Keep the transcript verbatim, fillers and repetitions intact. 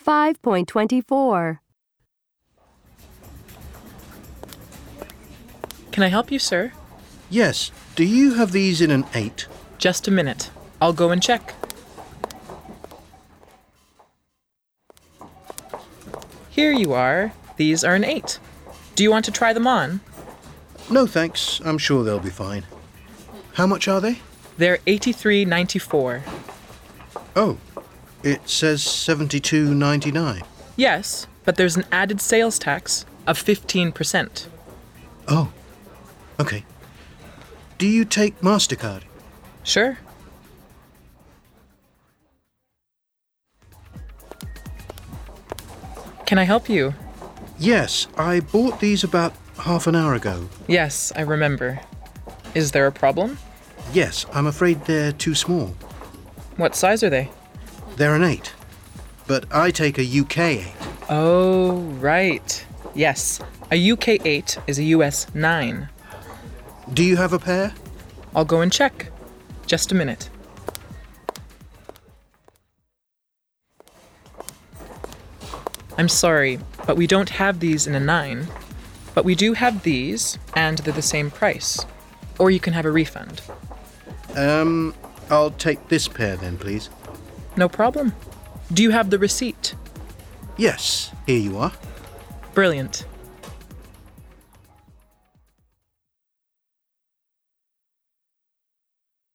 five point two four. Can I help you, sir? Yes. Do you have these in an eight? Just a minute. I'll go and check. Here you are. These are an eight. Do you want to try them on? No, thanks. I'm sure they'll be fine. How much are they? They're eighty-three ninety-four. Oh, it says seventy-two ninety-nine. Yes, but there's an added sales tax of fifteen percent. Oh, okay. Do you take MasterCard? Sure. Can I help you? Yes, I bought these about half an hour ago. Yes, I remember. Is there a problem? Yes, I'm afraid they're too small. What size are they? They're an eight, but I take a U K eight. Oh, right. Yes, a U K eight is a U S nine. Do you have a pair? I'll go and check. Just a minute. I'm sorry, but we don't have these in a nine. But we do have these, and they're the same price. Or you can have a refund. Um, I'll take this pair then, please. No problem. Do you have the receipt? Yes, here you are. Brilliant.